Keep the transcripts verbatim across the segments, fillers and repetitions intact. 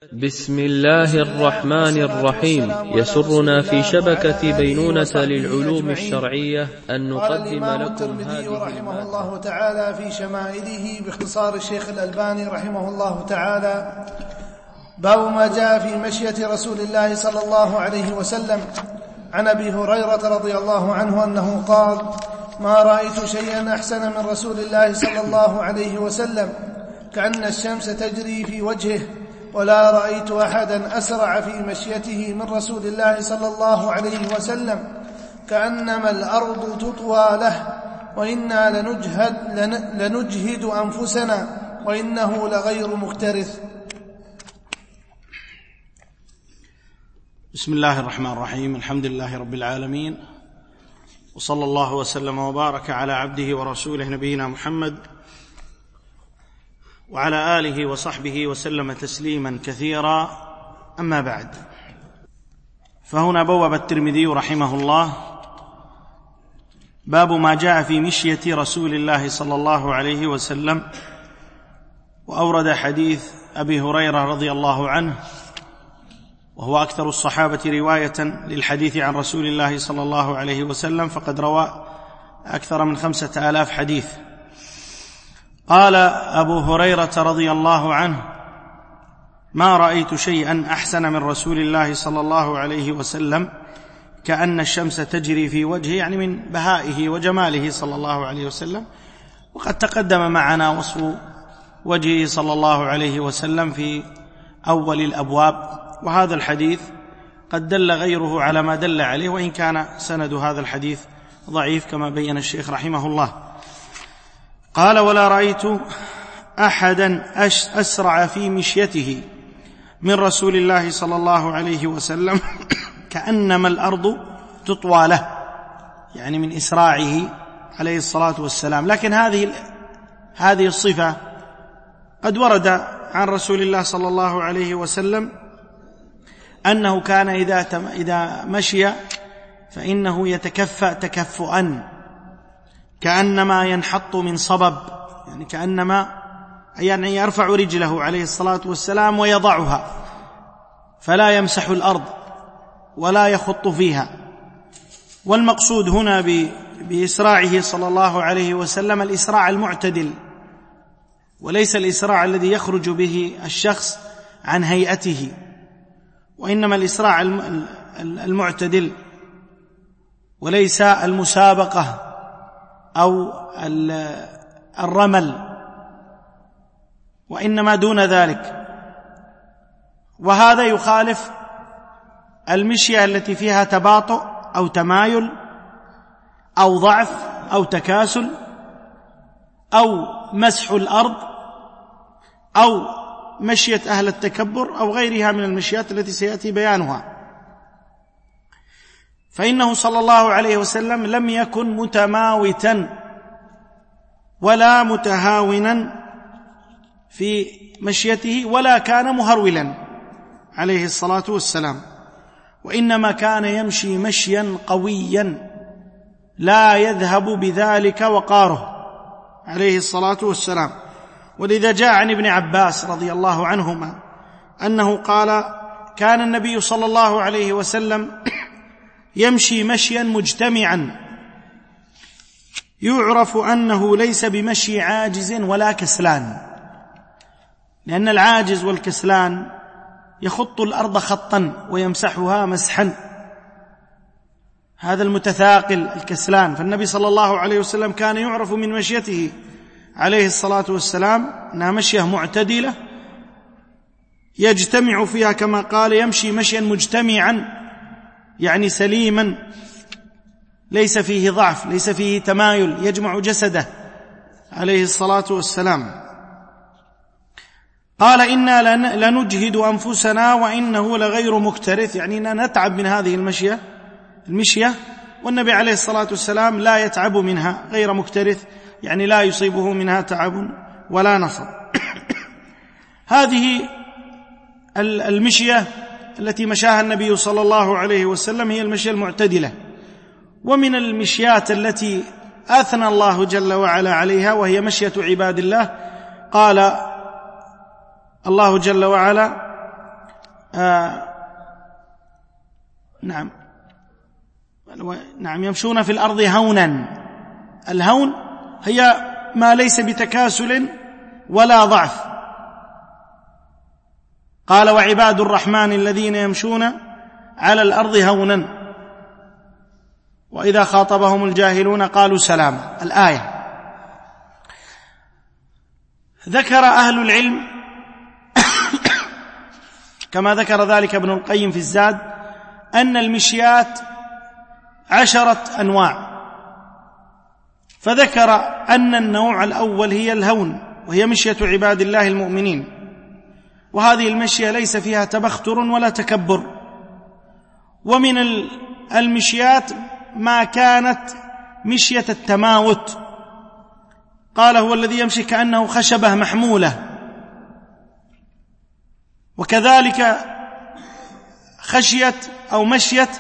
بسم الله الرحمن الرحيم. يسرنا في شبكة بينونة للعلوم الشرعية أن نقدم لكم هذه رحمه الله تعالى في شمائله باختصار الشيخ الألباني رحمه الله تعالى: باب ما جاء في مشية رسول الله صلى الله عليه وسلم. عن أبي هريرة رضي الله عنه أنه قال: ما رأيت شيئا أحسن من رسول الله صلى الله عليه وسلم، كأن الشمس تجري في وجهه، ولا رأيت أحدا أسرع في مشيته من رسول الله صلى الله عليه وسلم، كأنما الأرض تطوى له، وإنا لنجهد, لنجهد أنفسنا وإنه لغير مكترث. بسم الله الرحمن الرحيم. الحمد لله رب العالمين، وصلى الله وسلم وبارك على عبده ورسوله نبينا محمد وعلى آله وصحبه وسلم تسليما كثيرا. أما بعد، فهنا بوب الترمذي رحمه الله باب ما جاء في مشية رسول الله صلى الله عليه وسلم، وأورد حديث أبي هريرة رضي الله عنه، وهو أكثر الصحابة رواية للحديث عن رسول الله صلى الله عليه وسلم، فقد روى أكثر من خمسة آلاف حديث. قال أبو هريرة رضي الله عنه: ما رأيت شيئا أحسن من رسول الله صلى الله عليه وسلم، كأن الشمس تجري في وجهه، يعني من بهائه وجماله صلى الله عليه وسلم. وقد تقدم معنا وصف وجهه صلى الله عليه وسلم في أول الأبواب، وهذا الحديث قد دل غيره على ما دل عليه، وإن كان سند هذا الحديث ضعيف كما بين الشيخ رحمه الله. قال: ولا رأيت أحدا أسرع في مشيته من رسول الله صلى الله عليه وسلم، كأنما الأرض تطوى له، يعني من إسراعه عليه الصلاة والسلام. لكن هذه هذه الصفة قد ورد عن رسول الله صلى الله عليه وسلم أنه كان إذا إذا مشي فإنه يتكفأ تكفؤا، كأنما ينحط من صبب، يعني كأنما يعني يرفع رجله عليه الصلاة والسلام ويضعها، فلا يمسح الأرض ولا يخط فيها. والمقصود هنا بإسراعه صلى الله عليه وسلم الإسراع المعتدل، وليس الإسراع الذي يخرج به الشخص عن هيئته، وإنما الإسراع المعتدل، وليس المسابقة أو الرمل، وإنما دون ذلك. وهذا يخالف المشية التي فيها تباطؤ أو تمايل أو ضعف أو تكاسل أو مسح الأرض أو مشية أهل التكبر أو غيرها من المشيات التي سيأتي بيانها. فإنه صلى الله عليه وسلم لم يكن متماوتا ولا متهاونا في مشيته، ولا كان مهرولا عليه الصلاة والسلام، وإنما كان يمشي مشيا قويا لا يذهب بذلك وقاره عليه الصلاة والسلام. ولذا جاء عن ابن عباس رضي الله عنهما أنه قال: كان النبي صلى الله عليه وسلم يمشي مشيا مجتمعا يعرف أنه ليس بمشي عاجز ولا كسلان، لأن العاجز والكسلان يخط الأرض خطا ويمسحها مسحا، هذا المتثاقل الكسلان. فالنبي صلى الله عليه وسلم كان يعرف من مشيته عليه الصلاة والسلام أنها مشية معتدلة يجتمع فيها، كما قال: يمشي مشيا مجتمعا، يعني سليما، ليس فيه ضعف، ليس فيه تمايل، يجمع جسده عليه الصلاة والسلام. قال: إنا لنجهد أنفسنا وإنه لغير مكترث، يعني أننا نتعب من هذه المشية المشية والنبي عليه الصلاة والسلام لا يتعب منها، غير مكترث، يعني لا يصيبه منها تعب ولا نصب. هذه المشية التي مشاها النبي صلى الله عليه وسلم هي المشية المعتدلة. ومن المشيات التي أثنى الله جل وعلا عليها وهي مشية عباد الله، قال الله جل وعلا: آه نعم نعم يمشون في الأرض هونا. الهون هي ما ليس بتكاسل ولا ضعف. قال وعباد الرحمن الذين يمشون على الأرض هونا وإذا خاطبهم الجاهلون قالوا سلاما. الآية. ذكر أهل العلم كما ذكر ذلك ابن القيم في الزاد أن المشيات عشرة أنواع، فذكر أن النوع الأول هي الهون وهي مشية عباد الله المؤمنين، وهذه المشية ليس فيها تبختر ولا تكبر. ومن المشيات ما كانت مشية التماوت، قال هو الذي يمشي كأنه خشبة محمولة. وكذلك خشية أو مشية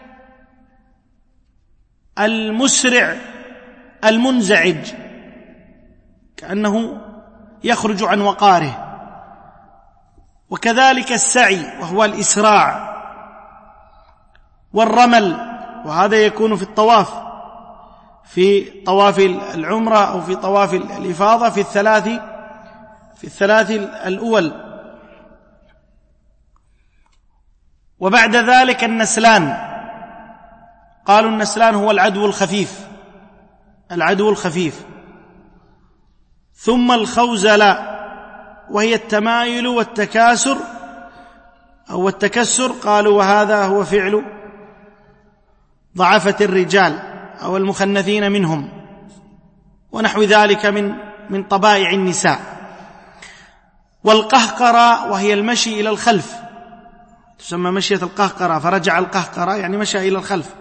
المسرع المنزعج كأنه يخرج عن وقاره. وكذلك السعي وهو الإسراع، والرمل وهذا يكون في الطواف، في طواف العمرة أو في طواف الإفاضة في الثلاث في الثلاث الأول. وبعد ذلك النسلان، قالوا النسلان هو العدو الخفيف العدو الخفيف ثم الخوزلة وهي التمايل والتكاسر أو التكسر، قالوا وهذا هو فعل ضعفة الرجال أو المخنثين منهم ونحو ذلك من من طبائع النساء. والقهقرة وهي المشي إلى الخلف، تسمى مشية القهقرة، فرجع القهقرة يعني مشى إلى الخلف.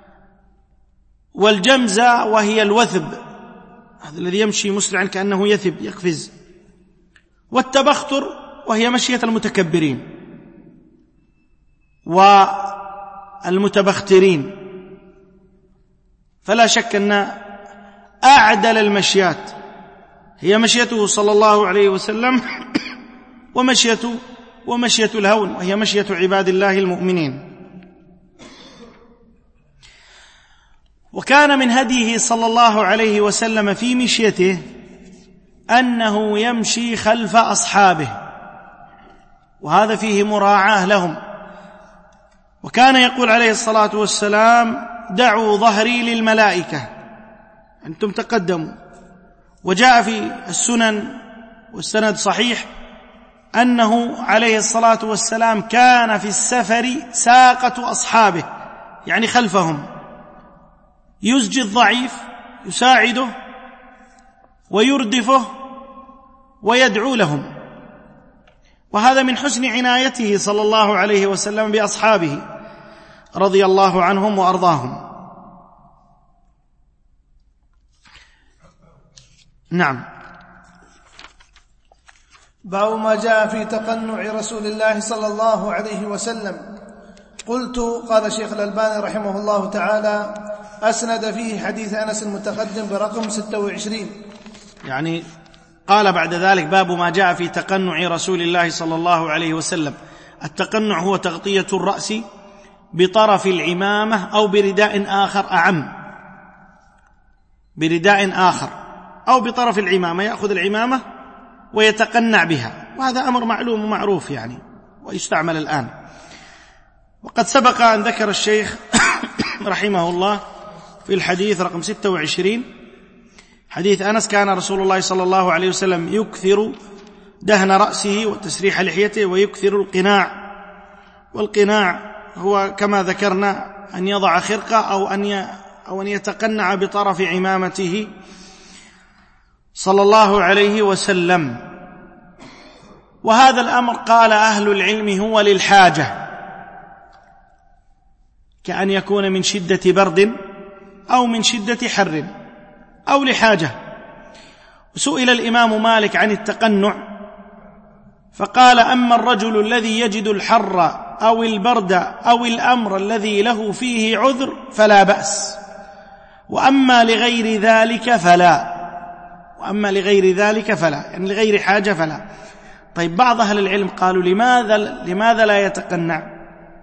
والجمزة وهي الوثب، هذا الذي يمشي مسرعا كأنه يثب يقفز. والتبختر وهي مشية المتكبرين والمتبخترين. فلا شك أن أعدل المشيات هي مشيته صلى الله عليه وسلم ومشية ومشية الهون وهي مشية عباد الله المؤمنين. وكان من هديه صلى الله عليه وسلم في مشيته أنه يمشي خلف أصحابه، وهذا فيه مراعاة لهم. وكان يقول عليه الصلاة والسلام دعوا ظهري للملائكة، أنتم تقدموا. وجاء في السنن والسند صحيح أنه عليه الصلاة والسلام كان في السفر ساقة أصحابه، يعني خلفهم، يزجي الضعيف يساعده ويردفه ويدعو لهم. وهذا من حسن عنايته صلى الله عليه وسلم بأصحابه رضي الله عنهم وأرضاهم. نعم. باب ما جاء في تقنع رسول الله صلى الله عليه وسلم. قلت قال شيخ الألباني رحمه الله تعالى أسند فيه حديث أنس المتقدم برقم ستة وعشرين، يعني قال بعد ذلك باب ما جاء في تقنع رسول الله صلى الله عليه وسلم. التقنع هو تغطية الرأس بطرف العمامة أو برداء آخر أعم، برداء آخر أو بطرف العمامة، يأخذ العمامة ويتقنع بها، وهذا أمر معلوم ومعروف يعني ويستعمل الآن. وقد سبق أن ذكر الشيخ رحمه الله في الحديث رقم ستة وعشرين حديث أنس كان رسول الله صلى الله عليه وسلم يكثر دهن رأسه وتسريح لحيته ويكثر القناع. والقناع هو كما ذكرنا أن يضع خرقة أو أن أو أن يتقنع بطرف عمامته صلى الله عليه وسلم. وهذا الأمر قال أهل العلم هو للحاجة، كأن يكون من شدة برد أو من شدة حر أو لحاجة. وسئل الإمام مالك عن التقنع فقال أما الرجل الذي يجد الحر أو البرد أو الأمر الذي له فيه عذر فلا بأس، وأما لغير ذلك فلا وأما لغير ذلك فلا يعني لغير حاجة فلا. طيب بعض أهل العلم قالوا لماذا, لماذا لا يتقنع؟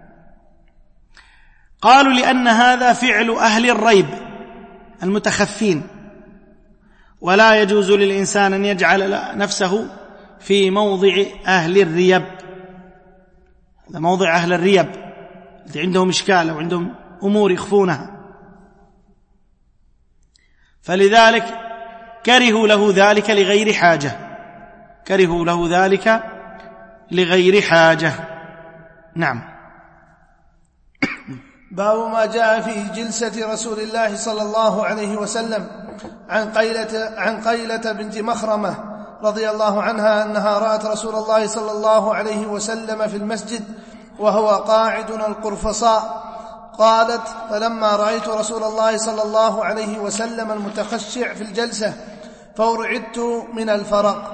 قالوا لأن هذا فعل أهل الريب المتخفين، ولا يجوز للإنسان أن يجعل نفسه في موضع أهل الريب. هذا موضع أهل الريب الذي عندهم إشكال وعندهم أمور يخفونها، فلذلك كرهوا له ذلك لغير حاجة، كرهوا له ذلك لغير حاجة. نعم. باب ما جاء في جلسة رسول الله صلى الله عليه وسلم عن قيلة, عن قيلة بنت مخرمة رضي الله عنها أنها رأت رسول الله صلى الله عليه وسلم في المسجد وهو قاعد القرفصاء. قالت: فلما رأيت رسول الله صلى الله عليه وسلم المتخشع في الجلسة فأرعدت من الفرق.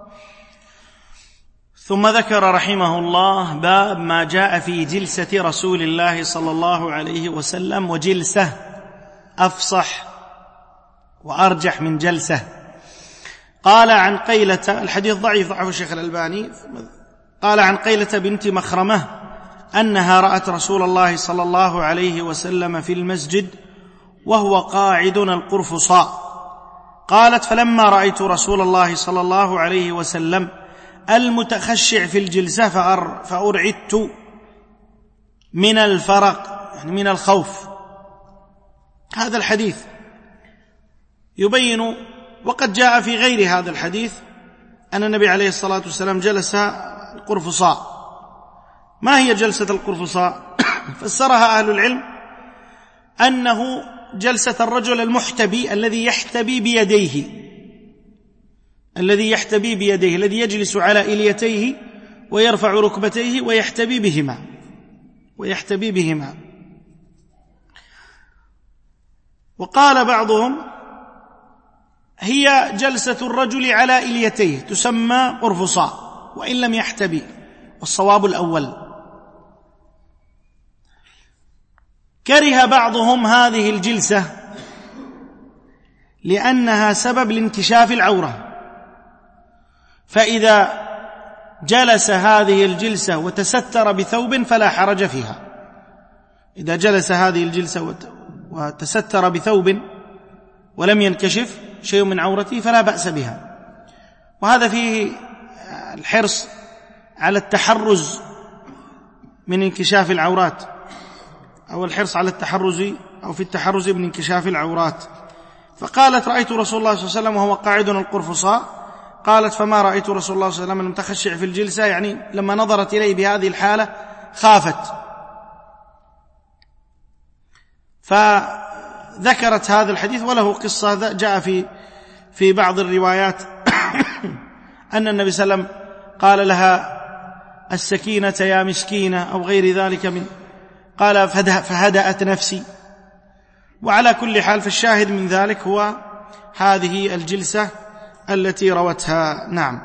ثم ذكر رحمه الله باب ما جاء في جلسة رسول الله صلى الله عليه وسلم. وجلسة أفصح وأرجح من جلسة. قال عن قيلة، الحديث ضعيف ضعفه الشيخ الألباني، قال عن قيلة بنت مخرمة أنها رأت رسول الله صلى الله عليه وسلم في المسجد وهو قاعد القرفصاء. قالت: فلما رأيت رسول الله صلى الله عليه وسلم المتخشع في الجلسة فأرعدت من الفرق، يعني من الخوف. هذا الحديث يبين، وقد جاء في غير هذا الحديث، أن النبي عليه الصلاة والسلام جلس القرفصاء. ما هي جلسة القرفصاء؟ فسرها أهل العلم أنه جلسة الرجل المحتبي الذي يحتبي بيديه، الذي يحتبي بيديه، الذي يجلس على إليتيه ويرفع ركبتيه ويحتبي بهما ويحتبي بهما وقال بعضهم: هي جلسة الرجل على إليتيه تسمى قرفصاء وإن لم يحتبي، والصواب الأول. كره بعضهم هذه الجلسة لأنها سبب لانكشاف العورة، فإذا جلس هذه الجلسة وتستر بثوب فلا حرج فيها. إذا جلس هذه الجلسة وتستر بثوب ولم ينكشف شيء من عورته فلا بأس بها. وهذا فيه الحرص على التحرز من انكشاف العورات، أو الحرص على التحرز أو في التحرز من انكشاف العورات. فقالت: رأيت رسول الله صلى الله عليه وسلم وهو قاعد القرفصاء. قالت: فما رأيت رسول الله صلى الله عليه وسلم المتخشع في الجلسة، يعني لما نظرت إليه بهذه الحالة خافت، فذكرت هذا الحديث. وله قصة جاء في في بعض الروايات أن النبي صلى الله عليه وسلم قال لها: السكينة يا مسكينة، أو غير ذلك من قال فهدأت نفسي. وعلى كل حال فالشاهد من ذلك هو هذه الجلسة التي روتها. نعم.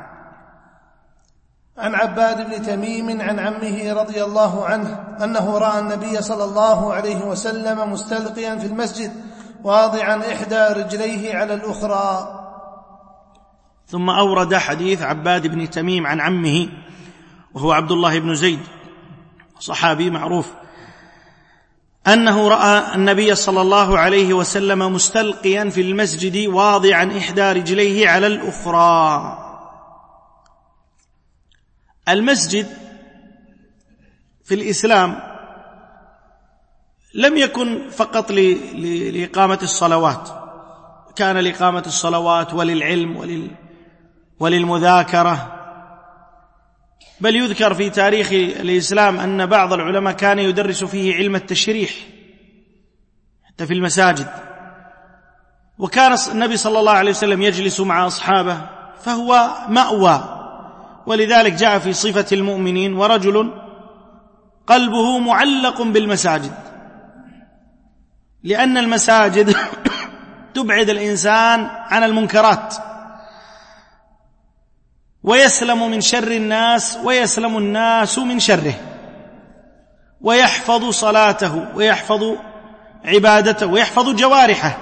عن عباد بن تميم عن عمه رضي الله عنه أنه رأى النبي صلى الله عليه وسلم مستلقيا في المسجد واضعا إحدى رجليه على الأخرى. ثم أورد حديث عباد بن تميم عن عمه وهو عبد الله بن زيد، صحابي معروف، أنه رأى النبي صلى الله عليه وسلم مستلقيا في المسجد واضعا إحدى رجليه على الأخرى. المسجد في الإسلام لم يكن فقط لإقامة الصلوات، كان لإقامة الصلوات وللعلم ولل وللمذاكرة، بل يذكر في تاريخ الإسلام أن بعض العلماء كان يدرس فيه علم التشريح حتى في المساجد. وكان النبي صلى الله عليه وسلم يجلس مع أصحابه فهو مأوى. ولذلك جاء في صفة المؤمنين: ورجل قلبه معلق بالمساجد، لأن المساجد تبعد الإنسان عن المنكرات ويسلم من شر الناس ويسلم الناس من شره، ويحفظ صلاته ويحفظ عبادته ويحفظ جوارحه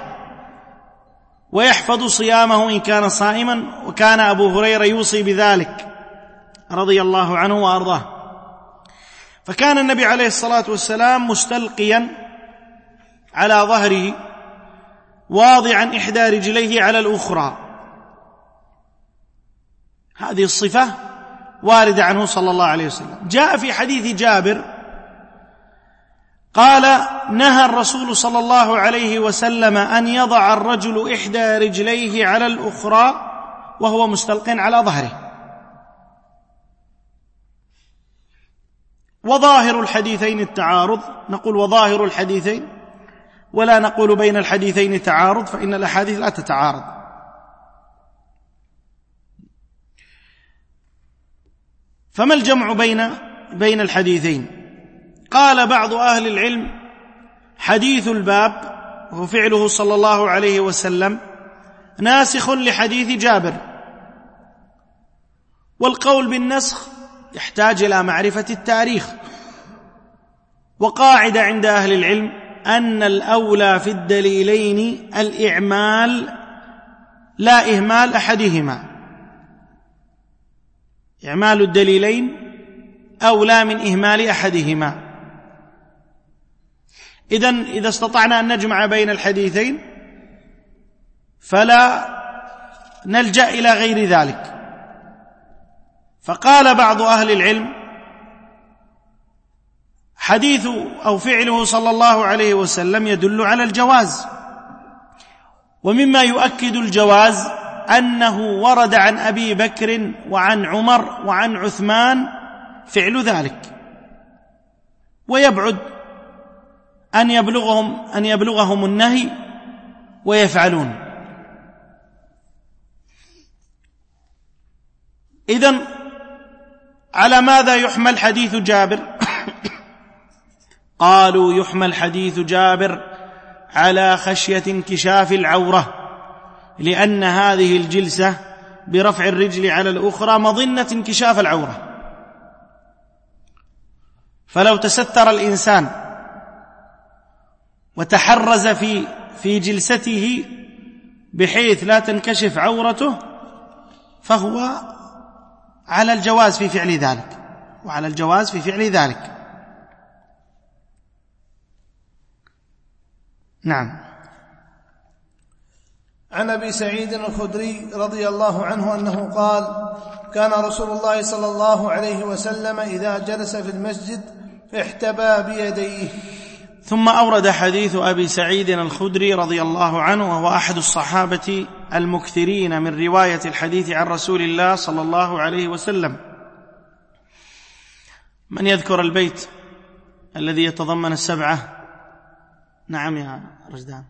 ويحفظ صيامه إن كان صائما. وكان أبو هريرة يوصي بذلك، رضي الله عنه وأرضاه. فكان النبي عليه الصلاة والسلام مستلقيا على ظهره واضعا إحدى رجليه على الأخرى. هذه الصفة واردة عنه صلى الله عليه وسلم. جاء في حديث جابر قال: نهى الرسول صلى الله عليه وسلم أن يضع الرجل إحدى رجليه على الأخرى وهو مستلق على ظهره. وظاهر الحديثين التعارض، نقول وظاهر الحديثين ولا نقول بين الحديثين تعارض، فإن الأحاديث لا تتعارض. فما الجمع بين بين الحديثين؟ قال بعض أهل العلم: حديث الباب وهو فعله صلى الله عليه وسلم ناسخ لحديث جابر، والقول بالنسخ يحتاج إلى معرفة التاريخ. وقاعدة عند أهل العلم أن الأولى في الدليلين الإعمال لا إهمال أحدهما. إعمال الدليلين أولى من إهمال أحدهما. إذن إذا استطعنا أن نجمع بين الحديثين فلا نلجأ إلى غير ذلك. فقال بعض أهل العلم: حديث أو فعله صلى الله عليه وسلم يدل على الجواز. ومما يؤكد الجواز أنه ورد عن أبي بكر وعن عمر وعن عثمان فعل ذلك، ويبعد أن يبلغهم أن يبلغهم النهي ويفعلون. إذن على ماذا يحمل حديث جابر؟ قالوا: يحمل حديث جابر على خشية انكشاف العورة، لأن هذه الجلسة برفع الرجل على الأخرى مظنة انكشاف العورة. فلو تستر الإنسان وتحرز في في جلسته بحيث لا تنكشف عورته فهو على الجواز في فعل ذلك، وعلى الجواز في فعل ذلك. نعم. عن أبي سعيد الخدري رضي الله عنه أنه قال: كان رسول الله صلى الله عليه وسلم إذا جلس في المسجد احتبى بيديه. ثم أورد حديث أبي سعيد الخدري رضي الله عنه، وهو أحد الصحابة المكثرين من رواية الحديث عن رسول الله صلى الله عليه وسلم. من يذكر البيت الذي يتضمن السبعة؟ نعم يا رجدان.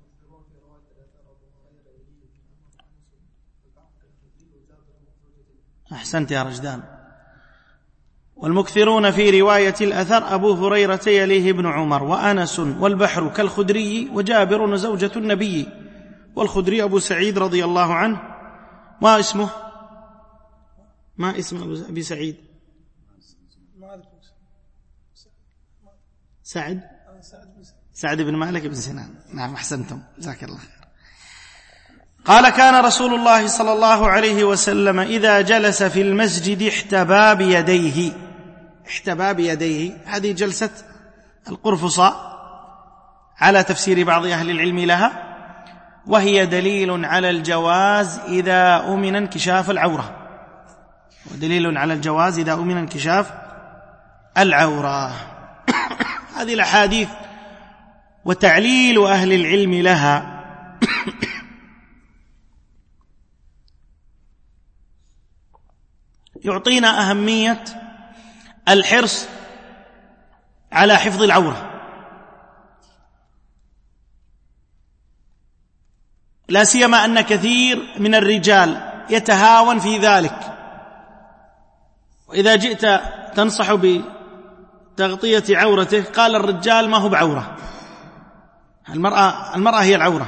أحسنت يا رجدان. والمكثرون في رواية الأثر أبو هريرة يليه ابن عمر وأنس والبحر كالخدري وجابر زوجة النبي. والخدري أبو سعيد رضي الله عنه. ما اسمه؟ ما اسم أبي سعيد؟ سعد سعد بن مالك بن سنان. نعم أحسنتم، جزاك الله خير. قال: كان رسول الله صلى الله عليه وسلم إذا جلس في المسجد احتبى بيديه. احتبى بيديه هذه جلسة القرفصاء على تفسير بعض أهل العلم لها، وهي دليل على الجواز إذا أمن انكشاف العورة، ودليل على الجواز إذا أمن انكشاف العورة. هذه الأحاديث وتعليل أهل العلم لها يعطينا أهمية الحرص على حفظ العورة، لا سيما أن كثير من الرجال يتهاون في ذلك. وإذا جئت تنصح بتغطية عورته قال الرجال ما هو بعورة، المرأة, المرأة هي العورة.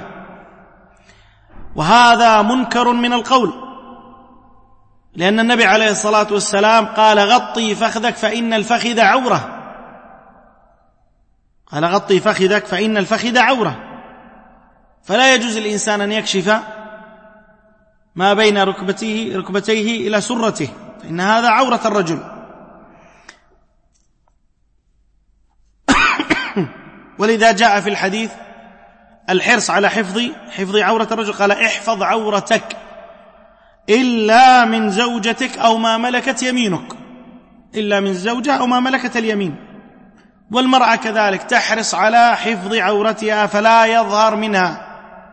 وهذا منكر من القول، لأن النبي عليه الصلاة والسلام قال: غطي فخذك فإن الفخذ عورة. قال: غطي فخذك فإن الفخذ عورة. فلا يجوز الإنسان أن يكشف ما بين ركبتيه, ركبتيه إلى سرته، فإن هذا عورة الرجل. ولذا جاء في الحديث الحرص على حفظ حفظ عورة الرجل، قال احفظ عورتك إلا من زوجتك أو ما ملكت يمينك، إلا من زوجة أو ما ملكت اليمين. والمرأة كذلك تحرص على حفظ عورتها فلا يظهر منها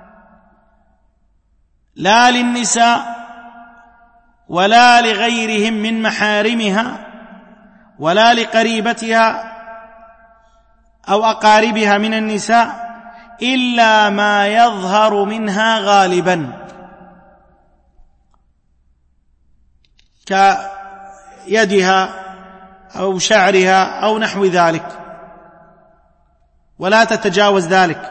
لا للنساء ولا لغيرهم من محارمها ولا لقريبتها أو أقاربها من النساء إلا ما يظهر منها غالبا، كيدها أو شعرها أو نحو ذلك، ولا تتجاوز ذلك.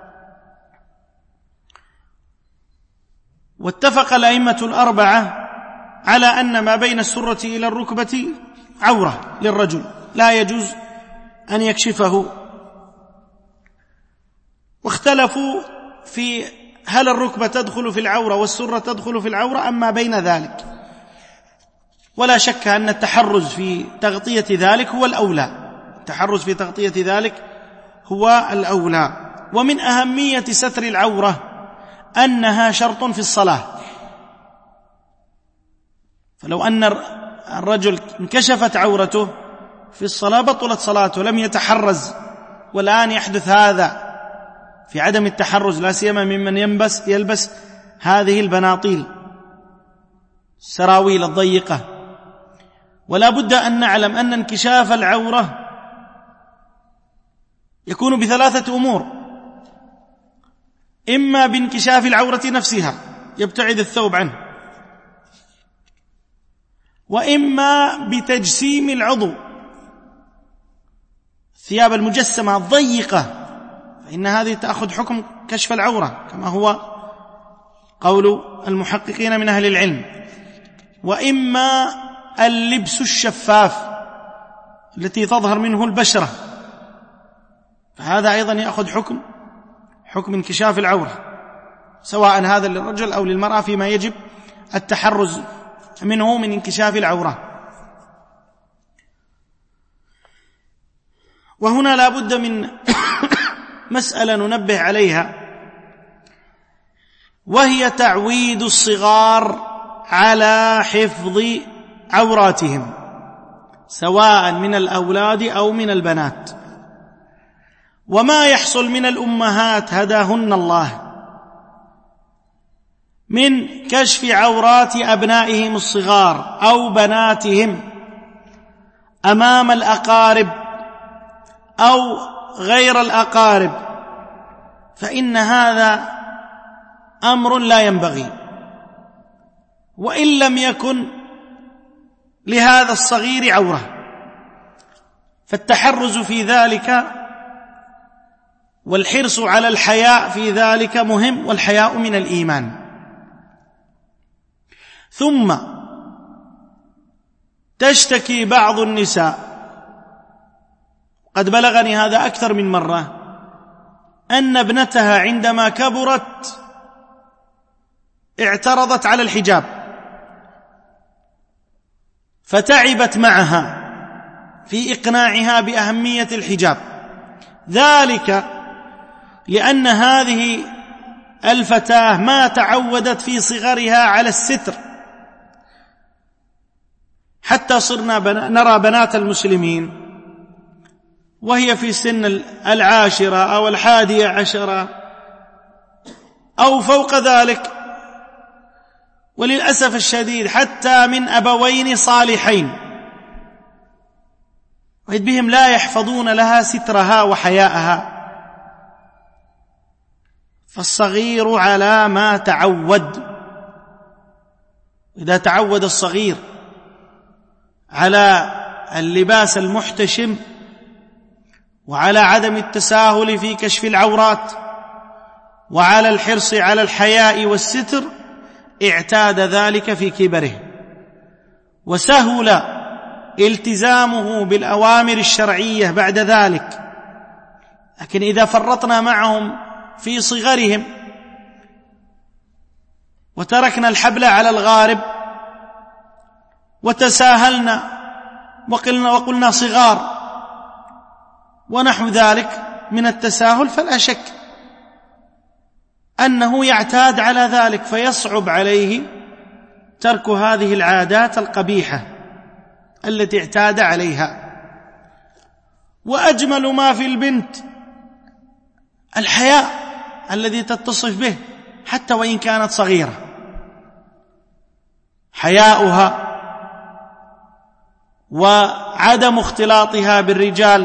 واتفق الأئمة الأربعة على أن ما بين السرة إلى الركبة عورة للرجل لا يجوز أن يكشفه، واختلفوا في هل الركبة تدخل في العورة والسرة تدخل في العورة أم ما بين ذلك. ولا شك أن التحرز في تغطية ذلك هو الأولى، التحرز في تغطية ذلك هو الأولى. ومن أهمية ستر العورة أنها شرط في الصلاة، فلو أن الرجل انكشفت عورته في الصلاة بطلت صلاته، لم يتحرز. والآن يحدث هذا في عدم التحرز، لا سيما ممن يلبس يلبس هذه البناطيل السراويل الضيقة. ولا بد أن نعلم أن انكشاف العورة يكون بثلاثة أمور: إما بانكشاف العورة نفسها يبتعد الثوب عنه، وإما بتجسيم العضو، الثياب المجسمة الضيقة، فإن هذه تأخذ حكم كشف العورة كما هو قول المحققين من أهل العلم، وإما اللبس الشفاف التي تظهر منه البشرة، فهذا أيضا يأخذ حكم حكم انكشاف العورة، سواء هذا للرجل أو للمرأة، فيما يجب التحرز منه من انكشاف العورة. وهنا لا بد من مسألة ننبه عليها، وهي تعويد الصغار على حفظ عوراتهم سواء من الأولاد أو من البنات. وما يحصل من الأمهات هداهن الله من كشف عورات أبنائهم الصغار أو بناتهم أمام الأقارب أو غير الأقارب، فإن هذا أمر لا ينبغي. وإن لم يكن لهذا الصغير عورة فالتحرز في ذلك والحرص على الحياء في ذلك مهم، والحياء من الإيمان. ثم تشتكي بعض النساء، قد بلغني هذا أكثر من مرة، أن ابنتها عندما كبرت اعترضت على الحجاب فتعبت معها في إقناعها بأهمية الحجاب، ذلك لأن هذه الفتاة ما تعودت في صغرها على الستر، حتى صرنا بنا نرى بنات المسلمين وهي في سن العاشرة أو الحادية عشرة أو فوق ذلك، وللأسف الشديد حتى من أبوين صالحين وإذ بهم لا يحفظون لها سترها وحياءها. فالصغير على ما تعود، إذا تعود الصغير على اللباس المحتشم وعلى عدم التساهل في كشف العورات وعلى الحرص على الحياء والستر، اعتاد ذلك في كبره وسهل التزامه بالأوامر الشرعية بعد ذلك. لكن إذا فرطنا معهم في صغرهم وتركنا الحبل على الغارب وتساهلنا وقلنا, وقلنا صغار ونحو ذلك من التساهل، فلا شك أنه يعتاد على ذلك، فيصعب عليه ترك هذه العادات القبيحة التي اعتاد عليها. وأجمل ما في البنت الحياء الذي تتصف به حتى وإن كانت صغيرة، حياؤها وعدم اختلاطها بالرجال،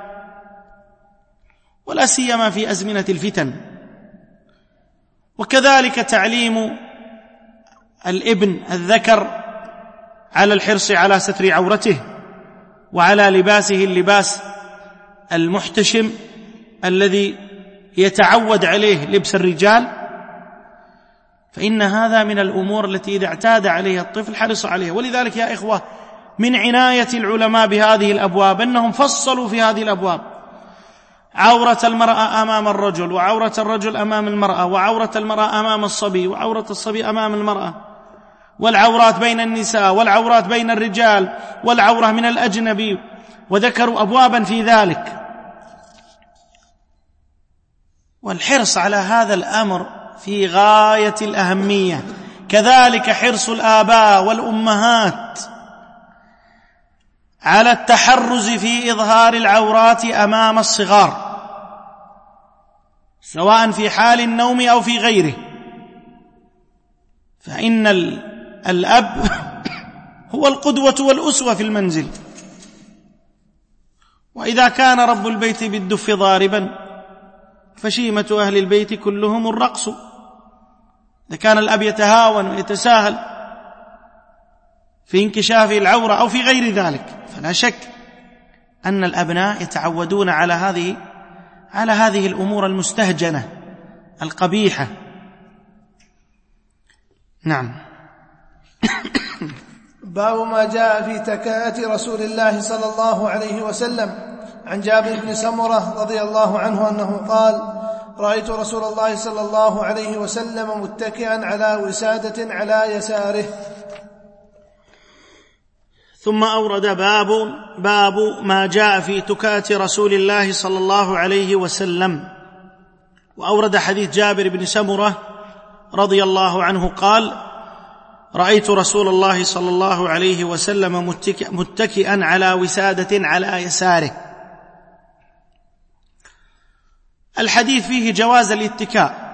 ولا سيما في أزمنة الفتن. وكذلك تعليم الابن الذكر على الحرص على ستر عورته وعلى لباسه اللباس المحتشم الذي يتعود عليه لبس الرجال، فإن هذا من الأمور التي إذا اعتاد عليها الطفل حرص عليها. ولذلك يا إخوة من عناية العلماء بهذه الأبواب أنهم فصلوا في هذه الأبواب عورة المرأة أمام الرجل، وعورة الرجل أمام المرأة، وعورة المرأة أمام الصبي، وعورة الصبي أمام المرأة، والعورات بين النساء، والعورات بين الرجال، والعورة من الأجنبي، وذكروا أبوابا في ذلك. والحرص على هذا الأمر في غاية الأهمية. كذلك حرص الآباء والأمهات على التحرز في إظهار العورات أمام الصغار، سواء في حال النوم أو في غيره، فإن الأب هو القدوة والأسوة في المنزل. وإذا كان رب البيت بالدف ضاربا فشيمة أهل البيت كلهم الرقص. إذا كان الأب يتهاون ويتساهل في انكشاف العورة أو في غير ذلك، فلا شك أن الأبناء يتعودون على هذه على هذه الأمور المستهجنة القبيحة. نعم. باب ما جاء في تكاءة رسول الله صلى الله عليه وسلم. عن جابر بن سمرة رضي الله عنه أنه قال: رأيت رسول الله صلى الله عليه وسلم متكئا على وسادة على يساره. ثم أورد باب باب ما جاء في تكاءة رسول الله صلى الله عليه وسلم، وأورد حديث جابر بن سمرة رضي الله عنه قال: رأيت رسول الله صلى الله عليه وسلم متكئا على وسادة على يساره. الحديث فيه جواز الاتكاء،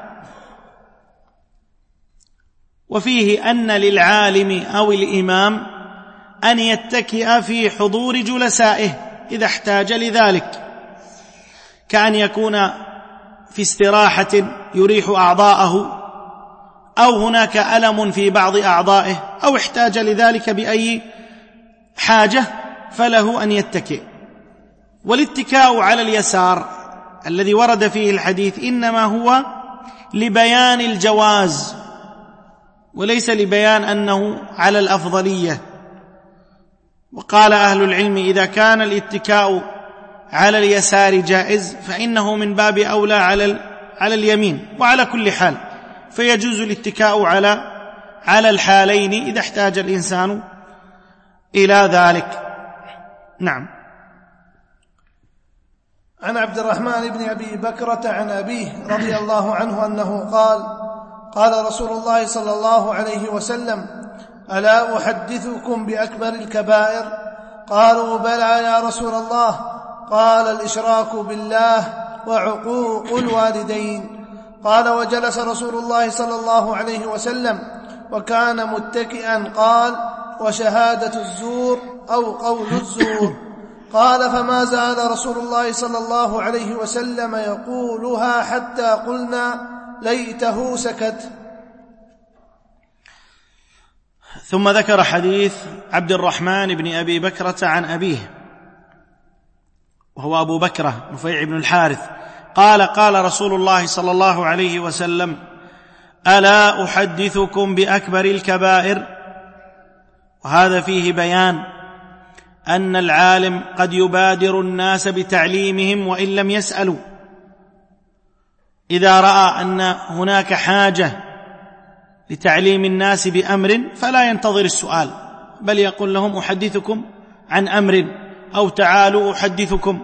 وفيه أن للعالم أو الإمام أن يتكئ في حضور جلسائه إذا احتاج لذلك، كأن يكون في استراحة يريح أعضاءه، أو هناك ألم في بعض أعضائه، أو احتاج لذلك بأي حاجة فله أن يتكئ. والاتكاء على اليسار الذي ورد فيه الحديث إنما هو لبيان الجواز، وليس لبيان أنه على الأفضلية. وقال أهل العلم إذا كان الاتكاء على اليسار جائز فإنه من باب أولى على على اليمين. وعلى كل حال فيجوز الاتكاء على على الحالين إذا احتاج الإنسان إلى ذلك. نعم. عن عبد الرحمن بن أبي بكرة عن أبيه رضي الله عنه أنه قال: قال رسول الله صلى الله عليه وسلم: ألا أحدثكم بأكبر الكبائر؟ قالوا: بلى يا رسول الله. قال: الإشراك بالله وعقوق الوالدين. قال: وجلس رسول الله صلى الله عليه وسلم وكان متكئا. قال: وشهادة الزور أو قول الزور. قال: فما زال رسول الله صلى الله عليه وسلم يقولها حتى قلنا ليته سكت. ثم ذكر حديث عبد الرحمن بن أبي بكرة عن أبيه، وهو أبو بكرة نفيع بن الحارث، قال: قال رسول الله صلى الله عليه وسلم: ألا أحدثكم بأكبر الكبائر؟ وهذا فيه بيان أن العالم قد يبادر الناس بتعليمهم وإن لم يسألوا، إذا رأى أن هناك حاجة لتعليم الناس بأمر فلا ينتظر السؤال، بل يقول لهم أحدثكم عن أمر أو تعالوا أحدثكم.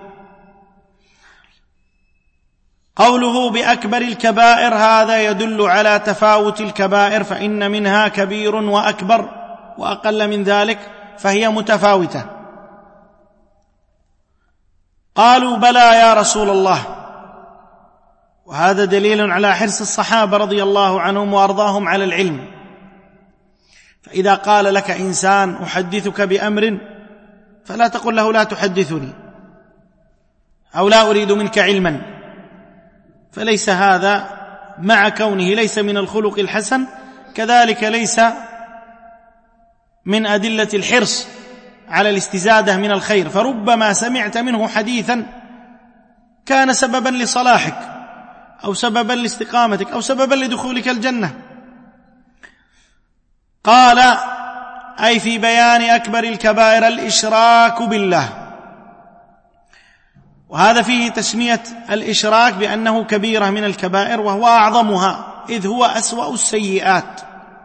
قوله بأكبر الكبائر هذا يدل على تفاوت الكبائر، فإن منها كبير وأكبر، وأقل من ذلك فهي متفاوتة. قالوا بلى يا رسول الله، وهذا دليل على حرص الصحابة رضي الله عنهم وأرضاهم على العلم. فإذا قال لك إنسان أحدثك بأمر فلا تقل له لا تحدثني أو لا أريد منك علما، فليس هذا مع كونه ليس من الخلق الحسن، كذلك ليس من أدلة الحرص على الاستزادة من الخير. فربما سمعت منه حديثا كان سببا لصلاحك أو سببا لاستقامتك أو سببا لدخولك الجنة. قال أي في بيان أكبر الكبائر الإشراك بالله، وهذا فيه تسمية الإشراك بأنه كبيرة من الكبائر، وهو أعظمها إذ هو أسوأ السيئات.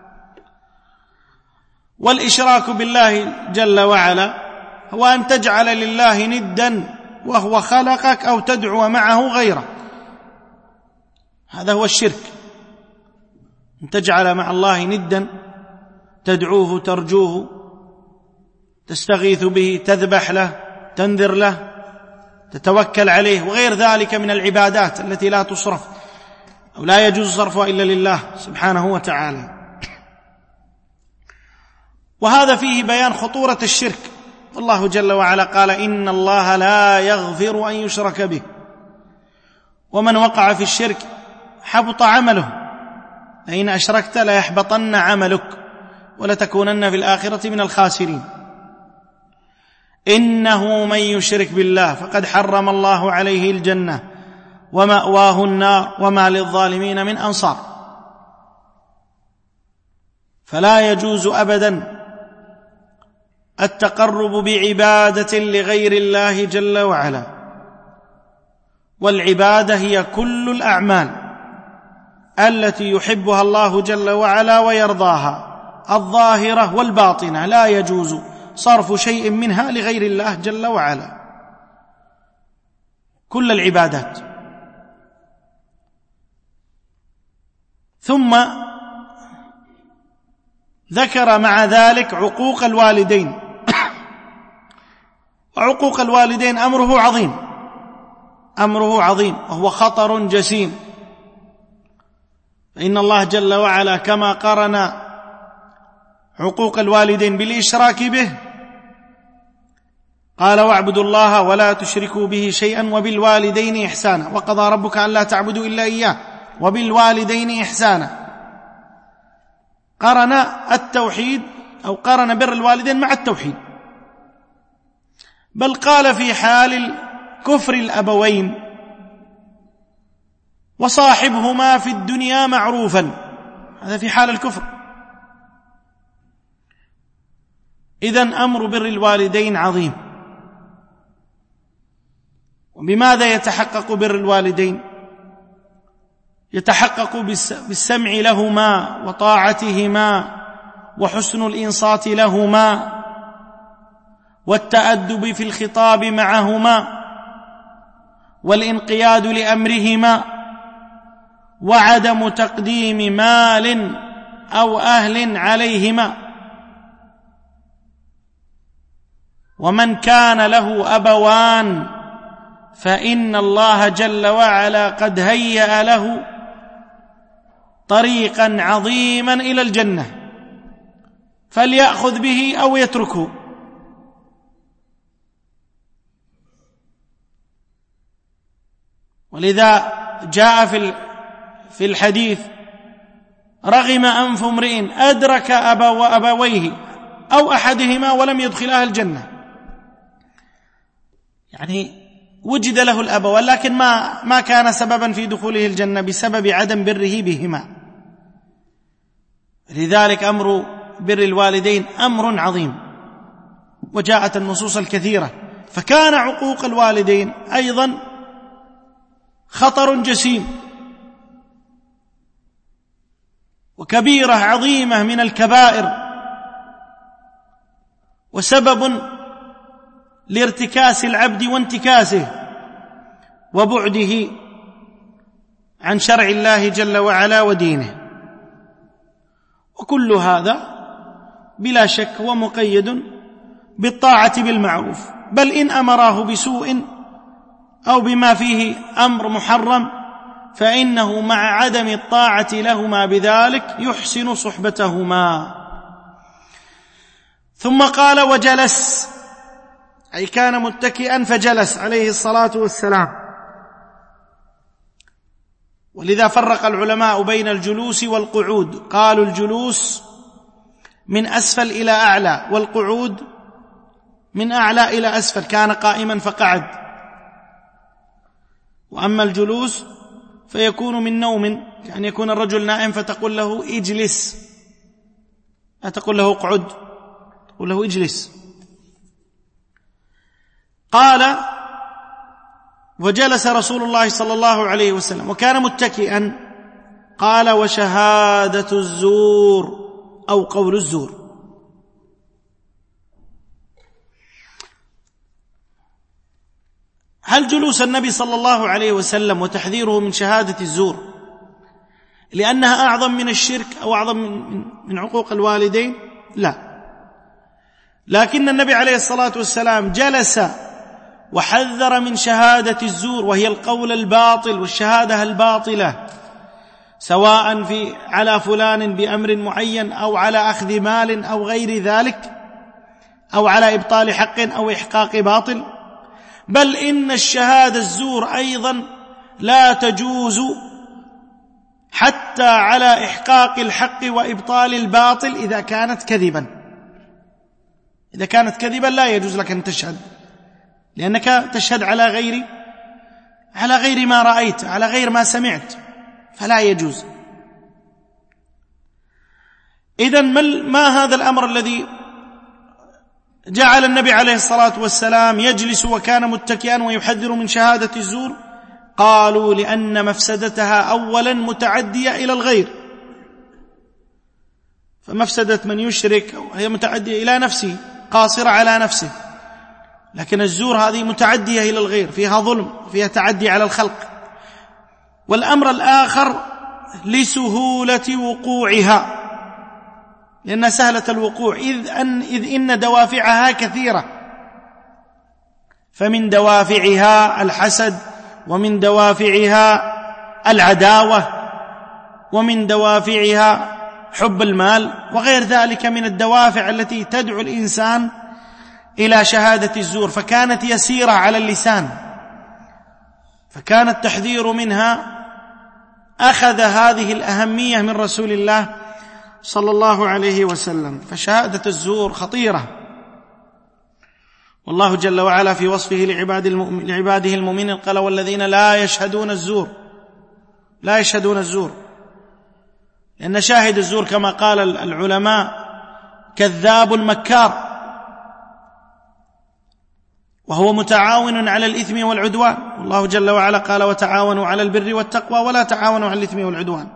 والإشراك بالله جل وعلا هو أن تجعل لله ندا وهو خلقك أو تدعو معه غيره، هذا هو الشرك، أن تجعل مع الله ندا تدعوه ترجوه تستغيث به تذبح له تنذر له تتوكل عليه وغير ذلك من العبادات التي لا تصرف أو لا يجوز صرفها إلا لله سبحانه وتعالى. وهذا فيه بيان خطورة الشرك، والله جل وعلا قال إن الله لا يغفر أن يشرك به ومن وقع في الشرك حبط عمله، لئن أشركت ليحبطن عملك ولتكونن في الآخرة من الخاسرين. إنه من يشرك بالله فقد حرم الله عليه الجنة ومأواه النار وما للظالمين من أنصار. فلا يجوز أبدا التقرب بعبادة لغير الله جل وعلا، والعبادة هي كل الأعمال التي يحبها الله جل وعلا ويرضاها الظاهرة والباطنة، لا يجوز صرف شيء منها لغير الله جل وعلا، كل العبادات. ثم ذكر مع ذلك عقوق الوالدين، وعقوق الوالدين أمره عظيم، أمره عظيم وهو خطر جسيم. فإن الله جل وعلا كما قرن عقوق الوالدين بالإشراك به قال واعبدوا الله ولا تشركوا به شيئا وبالوالدين إحسانا، وقضى ربك ألا تعبدوا إلا إياه وبالوالدين إحسانا. قرن التوحيد أو قرن بر الوالدين مع التوحيد، بل قال في حال كفر الأبوين وصاحبهما في الدنيا معروفا، هذا في حال الكفر. إذن أمر بر الوالدين عظيم. وبماذا يتحقق بر الوالدين؟ يتحقق بالسمع لهما وطاعتهما وحسن الإنصات لهما والتأدب في الخطاب معهما والانقياد لأمرهما وعدم تقديم مال أو أهل عليهما. ومن كان له أبوان فإن الله جل وعلا قد هيأ له طريقا عظيما إلى الجنة، فليأخذ به أو يتركه. ولذا جاء في في الحديث رغم أنف امرئ أدرك أبو أبويه أو أحدهما ولم يدخلها الجنة، يعني وجد له الأبوان لكن ما ما كان سببا في دخوله الجنة بسبب عدم بره بهما. لذلك أمر بر الوالدين أمر عظيم، وجاءت النصوص الكثيرة. فكان عقوق الوالدين أيضا خطر جسيم وكبيرة عظيمة من الكبائر وسبب لارتكاس العبد وانتكاسه وبعده عن شرع الله جل وعلا ودينه. وكل هذا بلا شك هو مقيد بالطاعة بالمعروف، بل إن أمراه بسوء أو بما فيه أمر محرم فإنه مع عدم الطاعة لهما بذلك يحسن صحبتهما. ثم قال وجلس، أي كان متكئا فجلس عليه الصلاة والسلام. ولذا فرق العلماء بين الجلوس والقعود، قالوا الجلوس من أسفل إلى أعلى، والقعود من أعلى إلى أسفل، كان قائما فقعد. وأما الجلوس فيكون من نوم، يعني يكون الرجل نائم فتقول له اجلس، لا تقول له اقعد، تقول له اجلس. قال وجلس رسول الله صلى الله عليه وسلم وكان متكئا. قال وشهادة الزور أو قول الزور. هل جلوس النبي صلى الله عليه وسلم وتحذيره من شهادة الزور لأنها أعظم من الشرك أو أعظم من عقوق الوالدين؟ لا، لكن النبي عليه الصلاة والسلام جلس وحذر من شهادة الزور، وهي القول الباطل والشهادة الباطلة، سواء في على فلان بأمر معين أو على أخذ مال أو غير ذلك، أو على إبطال حق أو إحقاق باطل. بل إن الشهادة الزور أيضا لا تجوز حتى على إحقاق الحق وإبطال الباطل إذا كانت كذبا. إذا كانت كذبا لا يجوز لك أن تشهد، لأنك تشهد على غير على غير ما رأيت، على غير ما سمعت، فلا يجوز. إذن ما هذا الأمر الذي جعل النبي عليه الصلاة والسلام يجلس وكان متكئا ويحذر من شهادة الزور؟ قالوا لأن مفسدتها أولا متعدية إلى الغير، فمفسدة من يشرك هي متعدية إلى نفسه، قاصرة على نفسه، لكن الزور هذه متعدية إلى الغير، فيها ظلم، فيها تعدي على الخلق. والأمر الآخر لسهولة وقوعها، لأنها سهلة الوقوع، إذ أن, إذ إن دوافعها كثيرة، فمن دوافعها الحسد، ومن دوافعها العداوة، ومن دوافعها حب المال، وغير ذلك من الدوافع التي تدعو الإنسان إلى شهادة الزور، فكانت يسيرة على اللسان، فكان التحذير منها أخذ هذه الأهمية من رسول الله صلى الله عليه وسلم. فشهادة الزور خطيرة، والله جل وعلا في وصفه لعباد المؤمن لعباده المؤمنين قال والذين لا يشهدون الزور، لا يشهدون الزور، لأن شاهد الزور كما قال العلماء كذاب مكار، وهو متعاون على الإثم والعدوان، والله جل وعلا قال وتعاونوا على البر والتقوى ولا تعاونوا على الإثم والعدوان.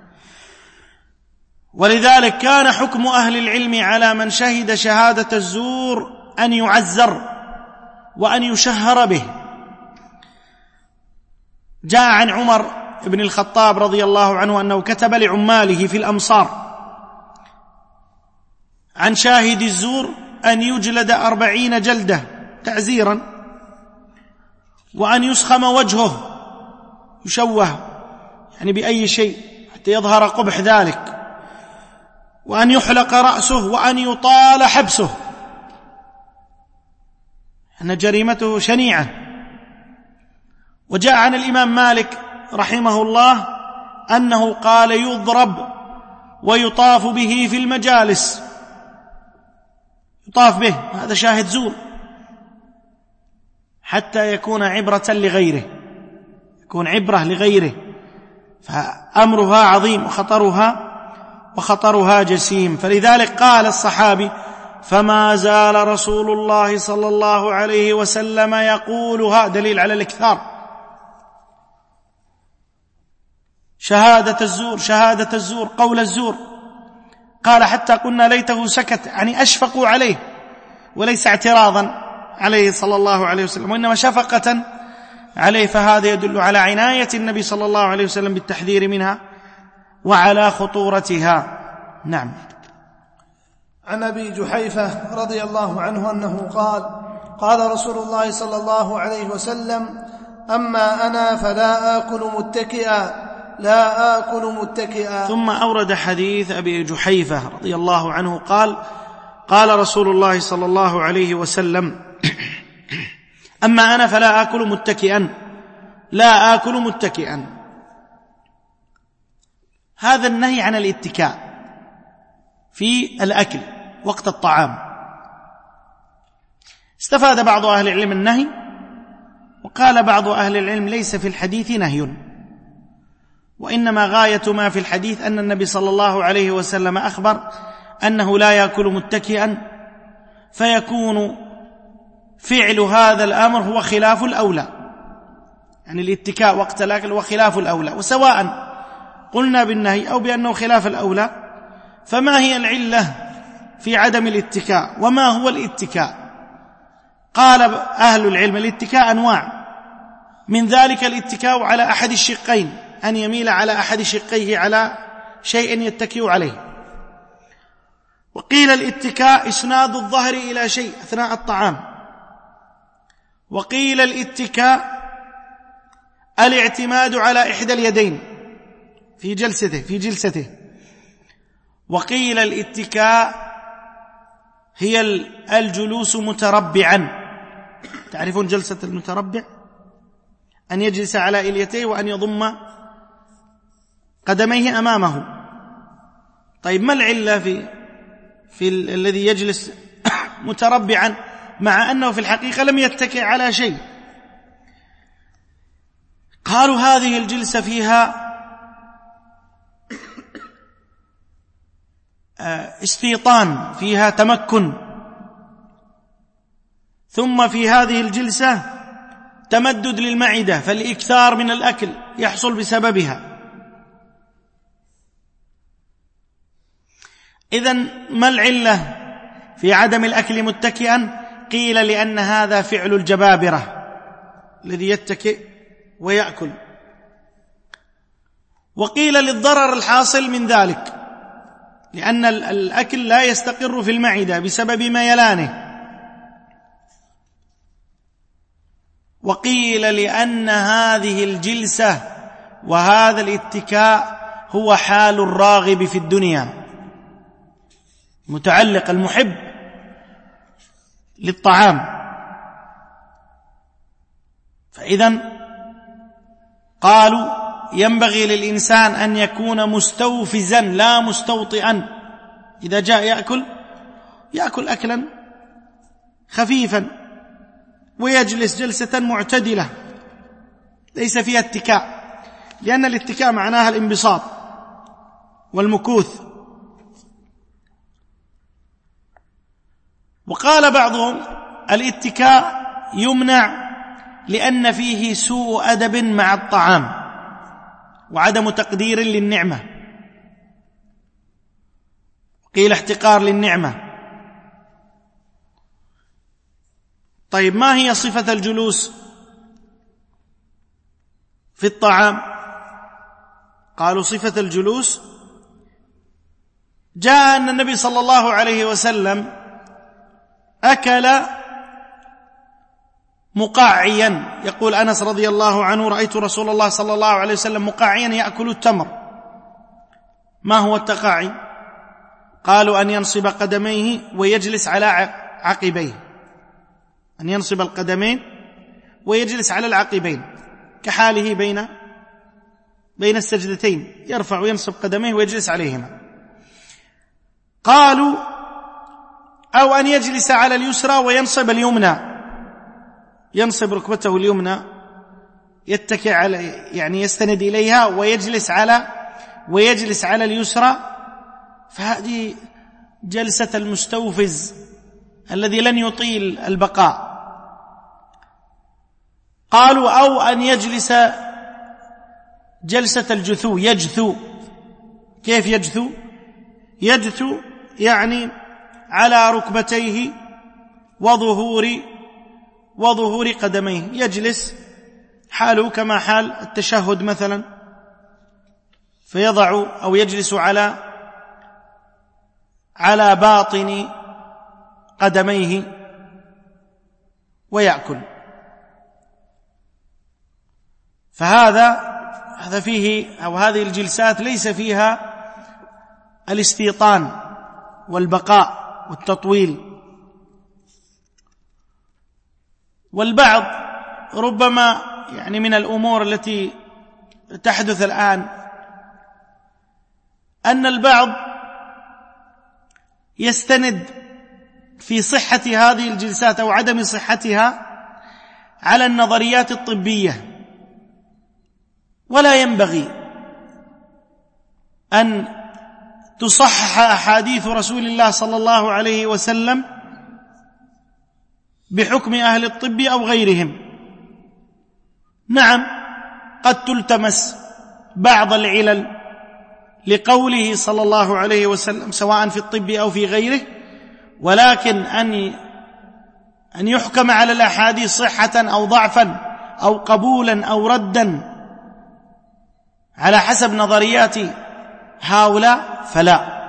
ولذلك كان حكم أهل العلم على من شهد شهادة الزور أن يعزر وأن يشهر به. جاء عن عمر بن الخطاب رضي الله عنه أنه كتب لعماله في الأمصار عن شاهد الزور أن يجلد أربعين جلدة تعزيرا، وأن يسخم وجهه، يشوه يعني بأي شيء حتى يظهر قبح ذلك، وأن يحلق رأسه، وأن يطال حبسه، أن جريمته شنيعة. وجاء عن الإمام مالك رحمه الله أنه قال يضرب ويطاف به في المجالس، يطاف به، هذا شاهد زور، حتى يكون عبرة لغيره، يكون عبرة لغيره، فأمرها عظيم وخطرها وخطرها جسيم. فلذلك قال الصحابي فما زال رسول الله صلى الله عليه وسلم يقولها، دليل على الإكثار، شهادة الزور شهادة الزور قول الزور. قال حتى قلنا ليته سكت، يعني أشفقوا عليه وليس اعتراضا عليه صلى الله عليه وسلم، وإنما شفقة عليه، فهذا يدل على عناية النبي صلى الله عليه وسلم بالتحذير منها وعلى خطورتها. نعم. عن أبي جحيفة رضي الله عنه أنه قال: قال رسول الله صلى الله عليه وسلم: أما أنا فلا آكل متكئا، لا آكل متكئا. ثم أورد حديث أبي جحيفة رضي الله عنه قال: قال رسول الله صلى الله عليه وسلم: أما أنا فلا آكل متكئا، لا آكل متكئا. هذا النهي عن الاتكاء في الأكل وقت الطعام. استفاد بعض أهل العلم النهي، وقال بعض أهل العلم ليس في الحديث نهي، وإنما غاية ما في الحديث أن النبي صلى الله عليه وسلم أخبر أنه لا يأكل متكئا، فيكون فعل هذا الأمر هو خلاف الأولى، يعني الاتكاء وقت الأكل هو خلاف الأولى. وسواء قلنا بالنهي أو بأنه خلاف الأولى، فما هي العلة في عدم الاتكاء وما هو الاتكاء؟ قال أهل العلم: الاتكاء أنواع، من ذلك الاتكاء على أحد الشقين، أن يميل على أحد شقيه على شيء يتكئ عليه. وقيل الاتكاء إسناد الظهر إلى شيء أثناء الطعام. وقيل الاتكاء الاعتماد على إحدى اليدين في جلسته في جلسته. وقيل الاتكاء هي الجلوس متربعا. تعرفون جلسة المتربع؟ أن يجلس على إليتيه وأن يضم قدميه أمامه. طيب ما العلة في في ال- الذي يجلس متربعا مع أنه في الحقيقة لم يتكئ على شيء؟ قالوا هذه الجلسة فيها استيطان، فيها تمكن، ثم في هذه الجلسة تمدد للمعدة، فالإكثار من الأكل يحصل بسببها. إذن ما العلة في عدم الأكل متكئا؟ قيل لأن هذا فعل الجبابرة الذي يتكئ ويأكل. وقيل للضرر الحاصل من ذلك، لأن الأكل لا يستقر في المعدة بسبب ميلانه. وقيل لأن هذه الجلسة وهذا الاتكاء هو حال الراغب في الدنيا، متعلق المحب للطعام. فإذن قالوا ينبغي للإنسان أن يكون مستوفزا لا مستوطئا. إذا جاء يأكل يأكل أكلا خفيفا ويجلس جلسة معتدلة ليس فيها اتكاء، لأن الاتكاء معناها الانبساط والمكوث. وقال بعضهم الاتكاء يمنع لأن فيه سوء أدب مع الطعام وعدم تقدير للنعمة، قيل احتقار للنعمة. طيب ما هي صفة الجلوس في الطعام؟ قالوا صفة الجلوس جاء أن النبي صلى الله عليه وسلم أكل مقعيا. يقول أنس رضي الله عنه: رأيت رسول الله صلى الله عليه وسلم مقعيا يأكل التمر. ما هو التقاعي؟ قالوا أن ينصب قدميه ويجلس على عقبيه، أن ينصب القدمين ويجلس على العقبين كحاله بين بين السجدتين، يرفع وينصب قدميه ويجلس عليهما. قالوا أو أن يجلس على اليسرى وينصب اليمنى، ينصب ركبته اليمنى يتكئ على يعني يستند إليها ويجلس على ويجلس على اليسرى. فهذه جلسة المستوفز الذي لن يطيل البقاء. قالوا أو أن يجلس جلسة الجثو، يجثو. كيف يجثو؟ يجثو يعني على ركبتيه وظهور وظهور قدميه، يجلس حاله كما حال التشهد مثلا، فيضع أو يجلس على على باطن قدميه ويأكل. فهذا هذا فيه أو هذه الجلسات ليس فيها الاستيطان والبقاء والتطويل. والبعض ربما يعني من الأمور التي تحدث الآن أن البعض يستند في صحة هذه الجلسات أو عدم صحتها على النظريات الطبية، ولا ينبغي أن تصحح أحاديث رسول الله صلى الله عليه وسلم بحكم أهل الطب أو غيرهم. نعم، قد تلتمس بعض العلل لقوله صلى الله عليه وسلم سواء في الطب أو في غيره، ولكن أن أن يحكم على الأحاديث صحة أو ضعفا أو قبولا أو ردا على حسب نظريات هؤلاء فلا،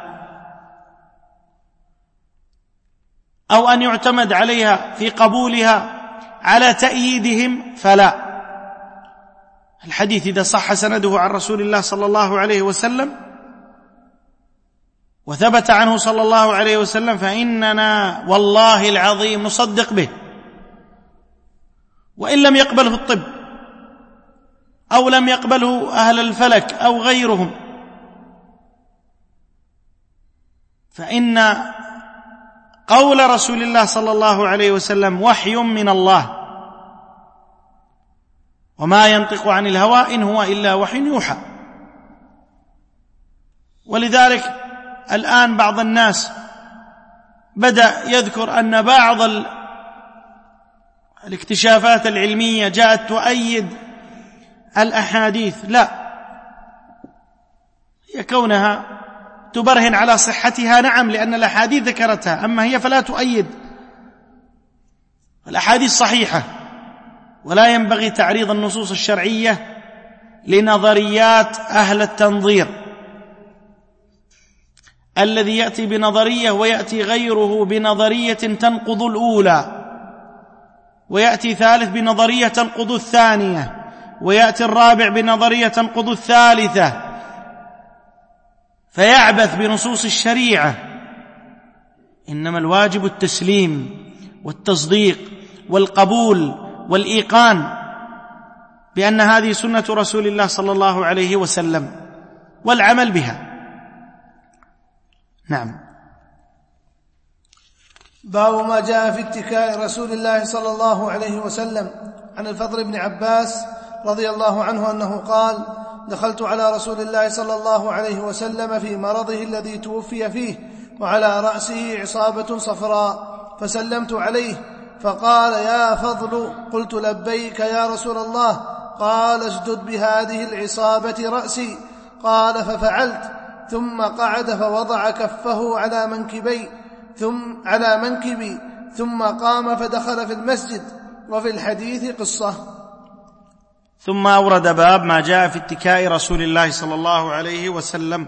أو أن يعتمد عليها في قبولها على تأييدهم فلا. الحديث إذا صح سنده عن رسول الله صلى الله عليه وسلم وثبت عنه صلى الله عليه وسلم فإننا والله العظيم نصدق به، وإن لم يقبله الطب أو لم يقبله أهل الفلك أو غيرهم، فإن قول رسول الله صلى الله عليه وسلم وحي من الله، وما ينطق عن الهوى إن هو إلا وحي يوحى. ولذلك الآن بعض الناس بدأ يذكر أن بعض الاكتشافات العلمية جاءت تؤيد الأحاديث. لا، هي كونها تبرهن على صحتها نعم لأن الأحاديث ذكرتها، أما هي فلا تؤيد. الأحاديث صحيحة، ولا ينبغي تعريض النصوص الشرعية لنظريات أهل التنظير، الذي يأتي بنظرية ويأتي غيره بنظرية تنقض الأولى، ويأتي ثالث بنظرية تنقض الثانية، ويأتي الرابع بنظرية تنقض الثالثة، فيعبث بنصوص الشريعة. إنما الواجب التسليم والتصديق والقبول والإيقان بأن هذه سنة رسول الله صلى الله عليه وسلم والعمل بها. نعم. باب ما جاء في اتكاء رسول الله صلى الله عليه وسلم. عن الفضل بن عباس رضي الله عنه أنه قال: دخلت على رسول الله صلى الله عليه وسلم في مرضه الذي توفي فيه، وعلى رأسه عصابة صفراء، فسلمت عليه فقال: يا فضل. قلت: لبيك يا رسول الله. قال: اشدد بهذه العصابة رأسي. قال: ففعلت، ثم قعد فوضع كفه على منكبي ثم على منكبي ثم قام فدخل في المسجد. وفي الحديث قصة. ثم أورد باب ما جاء في اتكاء رسول الله صلى الله عليه وسلم.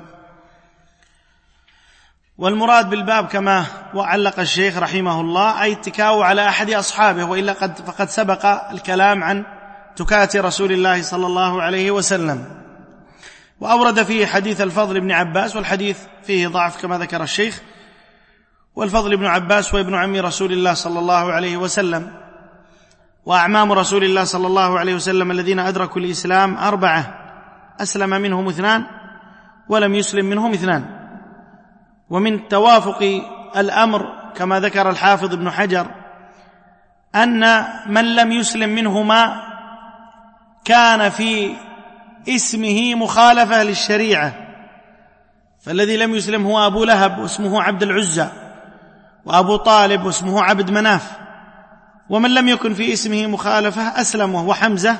والمراد بالباب كما وعلق الشيخ رحمه الله أي اتكاء على أحد أصحابه، وإلا قد فقد سبق الكلام عن تكاة رسول الله صلى الله عليه وسلم. وأورد فيه حديث الفضل بن عباس، والحديث فيه ضعف كما ذكر الشيخ. والفضل بن عباس وابن عم رسول الله صلى الله عليه وسلم، وأعمام رسول الله صلى الله عليه وسلم الذين أدركوا الإسلام أربعة، أسلم منهم اثنان ولم يسلم منهم اثنان. ومن توافق الأمر كما ذكر الحافظ ابن حجر أن من لم يسلم منهما كان في اسمه مخالفة للشريعة، فالذي لم يسلم هو أبو لهب واسمه عبد العزى، وأبو طالب واسمه عبد مناف. ومن لم يكن في اسمه مخالفة أسلم، وهو حمزة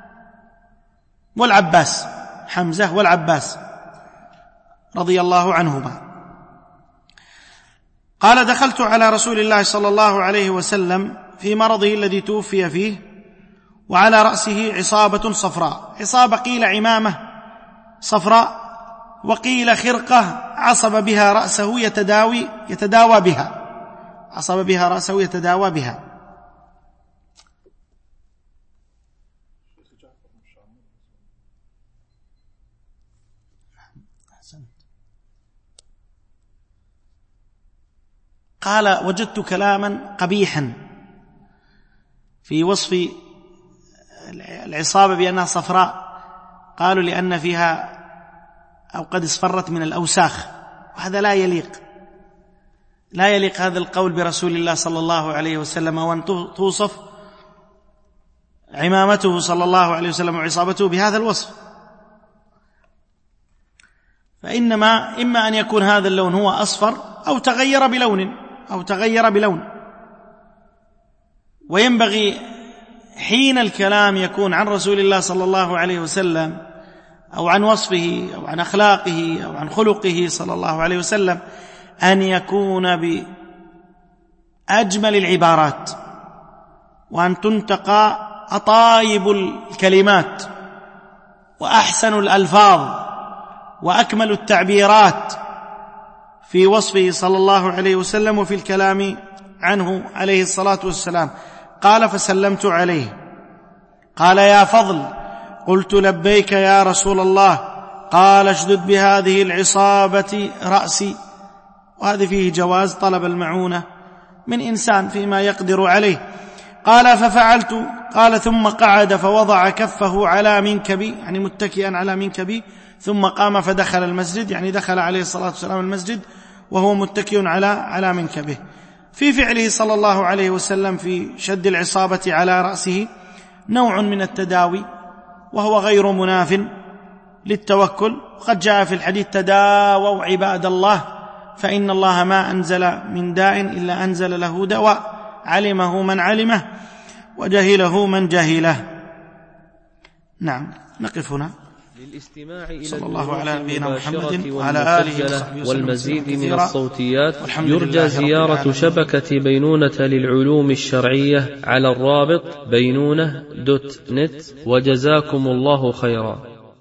والعباس، حمزة والعباس رضي الله عنهما. قال: دخلت على رسول الله صلى الله عليه وسلم في مرضه الذي توفي فيه، وعلى رأسه عصابة صفراء. عصابة قيل عمامة صفراء، وقيل خرقة عصب بها رأسه يتداوي يتداوى بها عصب بها رأسه يتداوى بها. قال: وجدت كلاما قبيحا في وصف العصابة بأنها صفراء. قالوا: لأن فيها أو قد اصفرت من الأوساخ، وهذا لا يليق لا يليق هذا القول برسول الله صلى الله عليه وسلم، وأن توصف عمامته صلى الله عليه وسلم وعصابته بهذا الوصف. فإنما إما أن يكون هذا اللون هو أصفر أو تغير بلون أو تغير بلون وينبغي حين الكلام يكون عن رسول الله صلى الله عليه وسلم أو عن وصفه أو عن أخلاقه أو عن خلقه صلى الله عليه وسلم أن يكون بأجمل العبارات، وأن تنتقى أطايب الكلمات وأحسن الألفاظ وأكمل التعبيرات في وصفه صلى الله عليه وسلم وفي الكلام عنه عليه الصلاة والسلام. قال: فسلمت عليه. قال: يا فضل. قلت: لبيك يا رسول الله. قال: اشدد بهذه العصابة رأسي. وهذا فيه جواز طلب المعونة من إنسان فيما يقدر عليه. قال: ففعلت. قال: ثم قعد فوضع كفه على منكبي، يعني متكئا على منكبي، ثم قام فدخل المسجد، يعني دخل عليه الصلاة والسلام المسجد وهو متكئ على على منكبه. في فعله صلى الله عليه وسلم في شد العصابة على رأسه نوع من التداوي، وهو غير مناف للتوكل. قد جاء في الحديث: تداووا عباد الله فإن الله ما أنزل من داء إلا أنزل له دواء، علمه من علمه وجهله من جهله. نعم، نقف هنا. للاستماع إلى صلى الله على نبينا محمد وعلى آله وصحبه والمزيد من الصوتيات يرجى زيارة شبكة بينونة للعلوم الشرعية على الرابط بينونة دوت نت. وجزاكم الله خيرا.